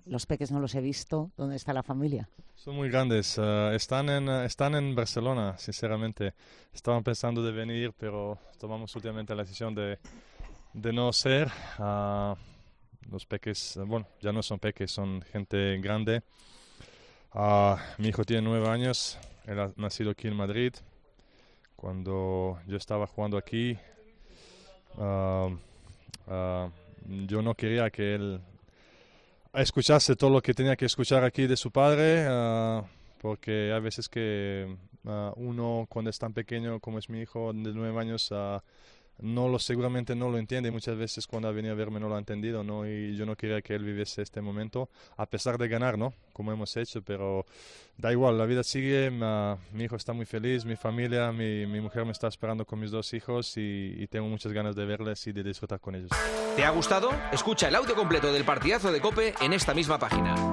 los peques no los he visto. ¿Dónde está la familia? Son muy grandes. Están en Barcelona, sinceramente. Estaban pensando de venir, pero tomamos últimamente la decisión de no ser. Los peques, bueno, ya no son peques, son gente grande. Mi hijo tiene 9 años. Él ha nacido aquí en Madrid. Cuando yo estaba jugando aquí, yo no quería que él escuchase todo lo que tenía que escuchar aquí de su padre, porque hay veces que uno, cuando es tan pequeño como es mi hijo de 9 años, seguramente no lo entiende. Muchas veces cuando ha venido a verme no lo ha entendido, ¿no? Y yo no quería que él viviese este momento, a pesar de ganar, ¿no? Como hemos hecho, pero da igual, la vida sigue. Mi hijo está muy feliz, mi familia, mi mujer me está esperando con mis 2 hijos y tengo muchas ganas de verles y de disfrutar con ellos. ¿Te ha gustado? Escucha el audio completo del partidazo de COPE en esta misma página.